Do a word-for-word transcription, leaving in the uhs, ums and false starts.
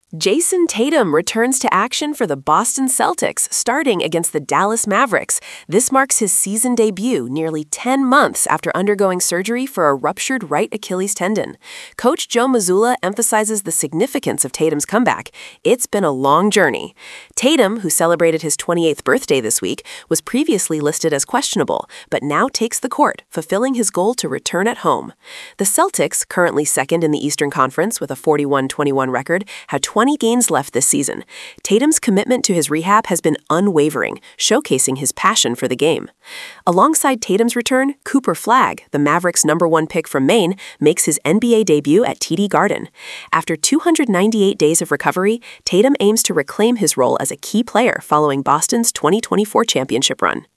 Jason Tatum returns to action for the Boston Celtics, starting against the Dallas Mavericks. This marks his season debut nearly ten months after undergoing surgery for a ruptured right Achilles tendon. Coach Joe Mazzulla emphasizes the significance of Tatum's comeback. It's been a long journey. Tatum, who celebrated his twenty-eighth birthday this week, was previously listed as questionable, but now takes the court, fulfilling his goal to return at home. The Celtics, currently second in the Eastern Conference with a forty-one twenty-one record, had twenty games left this season. Tatum's commitment to his rehab has been unwavering, showcasing his passion for the game. Alongside Tatum's return, Cooper Flagg, the Mavericks' number one pick from Maine, makes his N B A debut at T D Garden. After two hundred ninety-eight days of recovery, Tatum aims to reclaim his role as a key player following Boston's twenty twenty-four championship run.